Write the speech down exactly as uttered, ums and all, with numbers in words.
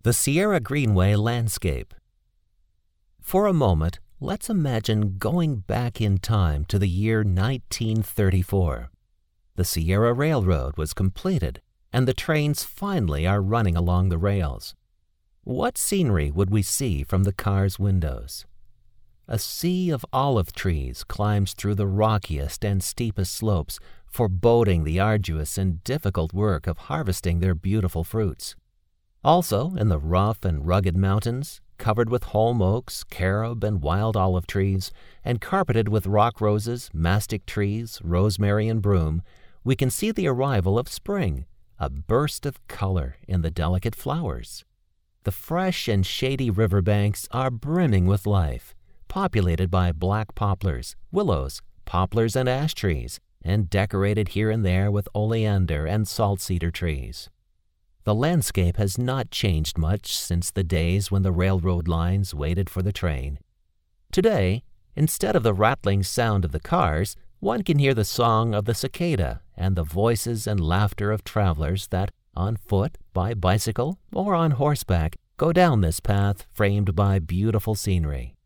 The Sierra Greenway Landscape. For a moment, let's imagine going back in time to the year nineteen thirty-four. The Sierra Railroad was completed, and the trains finally are running along the rails. What scenery would we see from the car's windows? A sea of olive trees climbs through the rockiest and steepest slopes, foreboding the arduous and difficult work of harvesting their beautiful fruits. Also, in the rough and rugged mountains, covered with holm oaks, carob, and wild olive trees, and carpeted with rock roses, mastic trees, rosemary, and broom, we can see the arrival of spring, a burst of color in the delicate flowers. The fresh and shady riverbanks are brimming with life, populated by black poplars, willows, poplars, and ash trees, and decorated here and there with oleander and salt cedar trees. The landscape has not changed much since the days when the railroad lines waited for the train. Today, instead of the rattling sound of the cars, one can hear the song of the cicada and the voices and laughter of travelers that, on foot, by bicycle, or on horseback, go down this path framed by beautiful scenery.